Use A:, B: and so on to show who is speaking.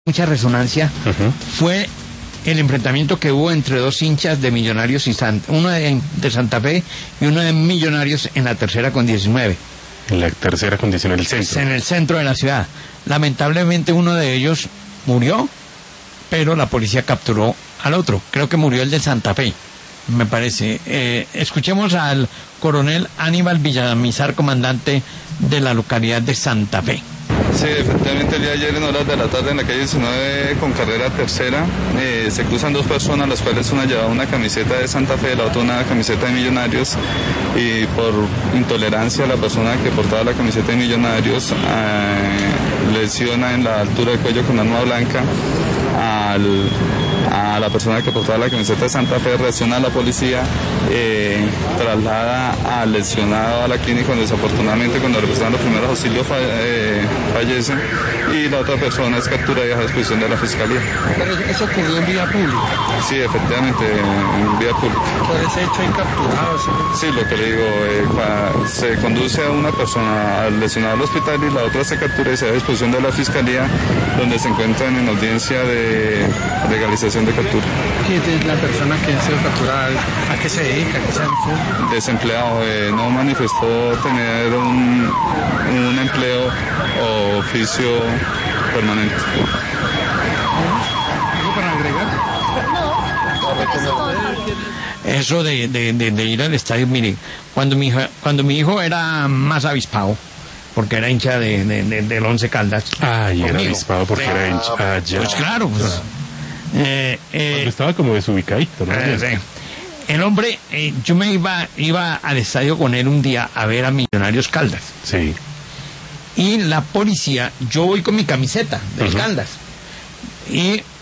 A: mucha resonancia fue el enfrentamiento que hubo entre dos hinchas de Millonarios y uno de Santa Fe y uno de Millonarios en la tercera con 19.
B: En la tercera con 19, en el centro.
A: En el centro de la ciudad. Lamentablemente uno de ellos murió, pero la policía capturó al otro. Creo que murió el de Santa Fe, me parece. Escuchemos al coronel Aníbal Villamizar, comandante de la localidad de Santa Fe.
C: Sí, efectivamente el día de ayer en horas de la tarde en la calle 19 con carrera tercera se cruzan dos personas, las cuales una llevaba una camiseta de Santa Fe, la otra una camiseta de Millonarios, y por intolerancia la persona que portaba la camiseta de Millonarios lesiona en la altura del cuello con arma blanca a la persona que portaba la camiseta de Santa Fe. Reacciona a la policía, traslada al lesionado a la clínica, donde desafortunadamente cuando le prestan los primeros auxilios fallece, y la otra persona es capturada y a disposición de la fiscalía.
D: ¿Pero eso ocurrió en vía pública?
C: Sí, efectivamente, en vía pública.
D: ¿Por ese hecho hay capturados?
C: Sí, lo que le digo, se conduce a una persona al lesionado al hospital y la otra se captura y se da a disposición de la fiscalía, donde se encuentran en audiencia de legalización de captura.
D: ¿Quién es la persona que ha sido capturada? ¿A qué se dedica? ¿Qué se hace?
C: Desempleado, no manifestó tener un empleo o oficio permanente.
D: ¿Algo para agregar?
A: Eso de ir al estadio, mire, cuando mi hijo era más avispado, porque era hincha del Once Caldas.
B: Y era avispado porque era hincha.
A: Pues claro, pues.
B: Estaba como desubicadito, ¿no?
A: Sí. El hombre, yo me iba al estadio con él un día a ver a Millonarios Caldas.
B: Sí.
A: Y la policía, yo voy con mi camiseta del Caldas. Y